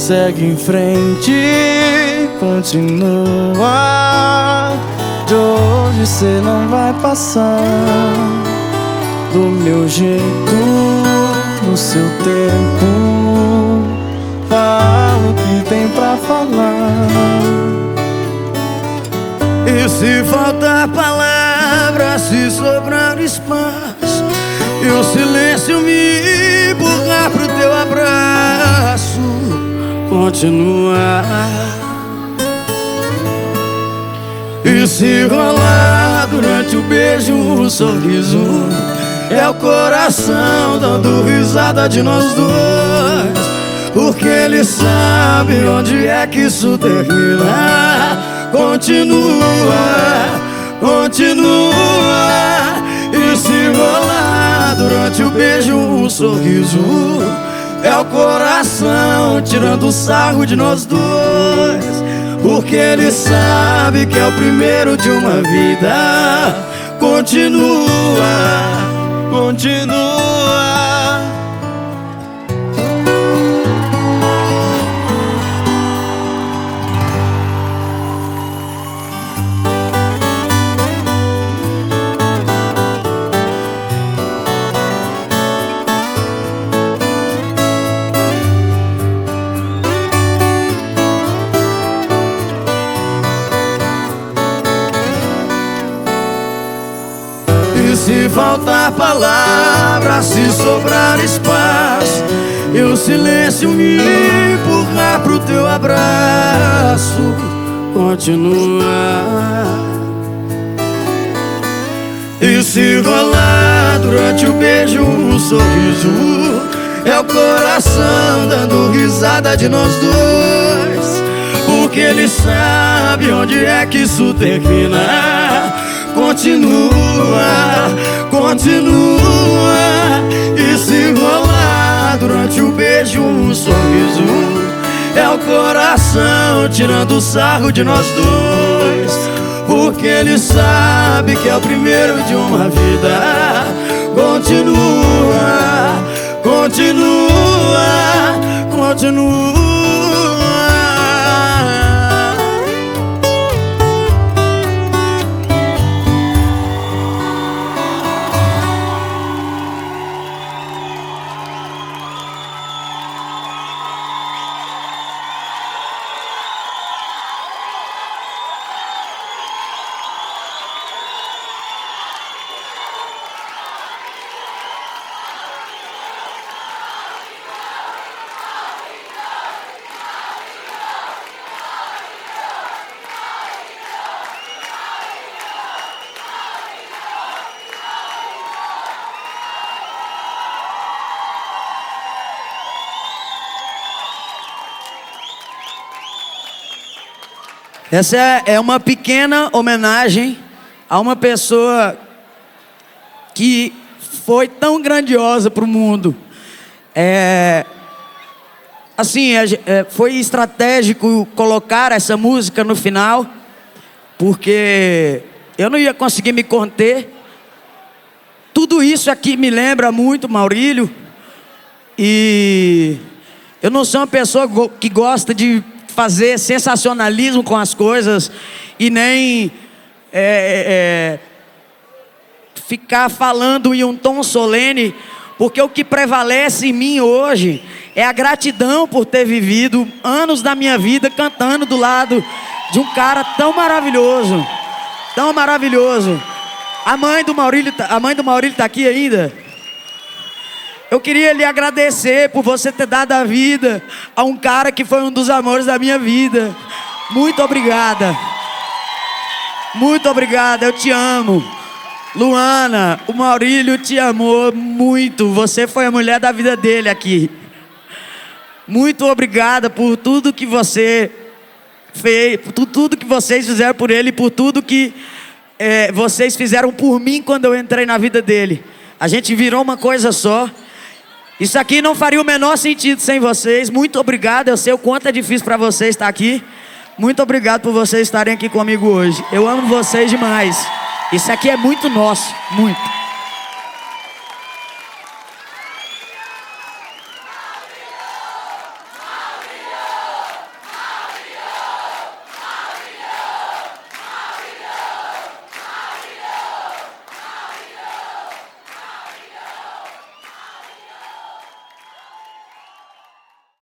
segue em frente, continua. De hoje cê não vai passar. Do meu jeito, no seu tempo, fala o que tem pra falar. E se faltar palavras, se sobrar espaço, e o silêncio me empurrar pro teu abraço, continua. E se rolar durante o beijo um sorriso, é o coração dando risada de nós dois, porque ele sabe onde é que isso termina. Continua, continua. E se rolar durante o beijo um sorriso, é o coração tirando sarro de nós dois, porque ele sabe que é o primeiro de uma vida. Continua, continua. Se faltar palavras, se sobrar espaço, e o silêncio me empurrar pro teu abraço, continua. E se rolar durante o beijo um sorriso, é o coração dando risada de nós dois, porque ele sabe onde é que isso termina. Continua, continua. E se rolar durante o beijo um sorriso, é o coração tirando sarro de nós dois, porque ele sabe que é o primeiro de uma vida. Continua, continua, continua. Essa é uma pequena homenagem a uma pessoa que foi tão grandiosa para o mundo. Foi estratégico colocar essa música no final, porque eu não ia conseguir me conter. Tudo isso aqui me lembra muito Maurílio, e eu não sou uma pessoa que gosta de fazer sensacionalismo com as coisas e nem ficar falando em um tom solene, porque o que prevalece em mim hoje é a gratidão por ter vivido anos da minha vida cantando do lado de um cara tão maravilhoso, tão maravilhoso. A mãe do Maurílio tá aqui ainda. Eu queria lhe agradecer por você ter dado a vida a um cara que foi um dos amores da minha vida. Muito obrigada. Muito obrigada, eu te amo. Luana, o Maurílio te amou muito. Você foi a mulher da vida dele aqui. Muito obrigada por tudo que você fez, por tudo que vocês fizeram por ele, por tudo que vocês fizeram por mim quando eu entrei na vida dele. A gente virou uma coisa só. Isso aqui não faria o menor sentido sem vocês. Muito obrigado, eu sei o quanto é difícil para vocês estar aqui. Muito obrigado por vocês estarem aqui comigo hoje. Eu amo vocês demais. Isso aqui é muito nosso, muito.